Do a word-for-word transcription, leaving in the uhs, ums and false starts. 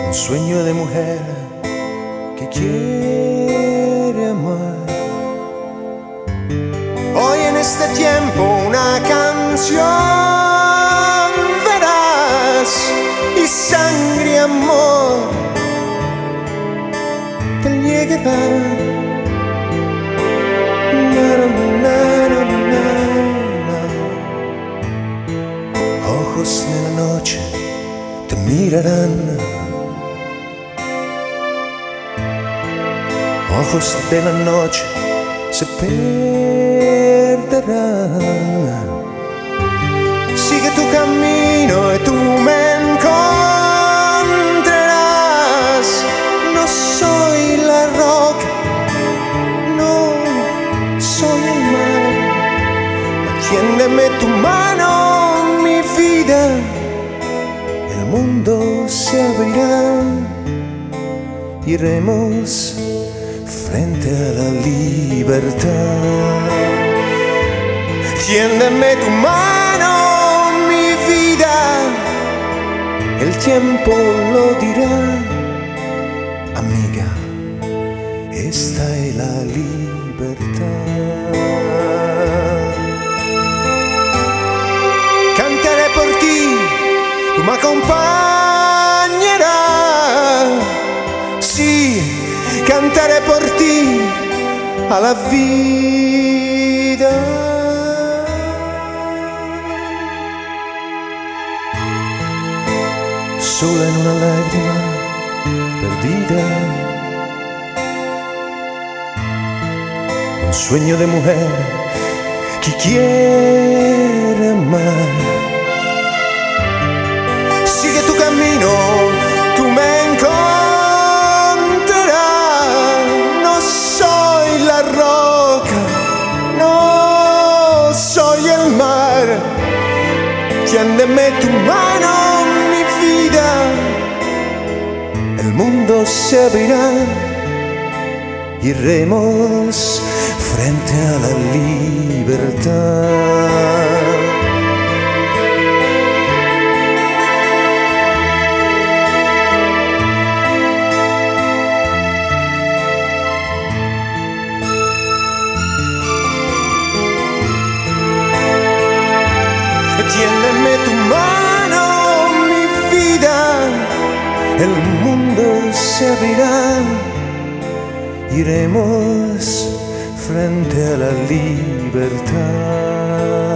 un sueño de mujer que quiere amar. Hoy en este tiempo una canción verás, y sangre y amor te llegará. Na, na, na, na, na. Ojos de la noche te mirarán, ojos de la noche se perderán. Sigue tu camino y tú me encontrarás. No soy la roca, no soy el mar. Tiéndeme tu mano, mi vida, el mundo se abrirá. Iremos frente a la libertad. Tiéndeme tu mano, mi vida, el tiempo lo dirá. Amiga, esta es la libertad. Cantaré por ti, tú me acompañarás. Sí, cantaré por ti a la vida. Sola en una lágrima perdida, un sueño de mujer que quiere amar. Sigue tu camino, tú me encontrarás. No soy la roca, no soy el mar. Tiéndeme tu mano, mi vida, el mundo se abrirá. Iremos frente a la libertad. Tiéndeme tu mano, mi vida, el mundo se abrirá. Iremos frente a la libertad.